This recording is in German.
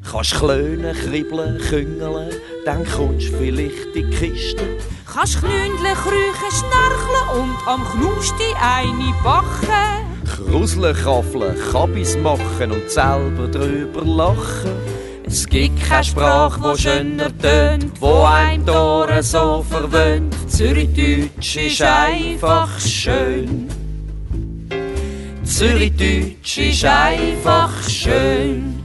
Kannst klönen, kribbeln, küngeln, dann kommst vielleicht in die Kiste. Kannst knündeln, krüchen, schnarcheln und am Knusti eine backen. Kruseln, kaffeln, Kabis machen und selber drüber lachen. Es gibt keine Sprache, die schöner tönt, wo einem die Ohren so verwöhnt. Zürichdeutsch ist einfach schön. Zürichdeutsch ist einfach schön.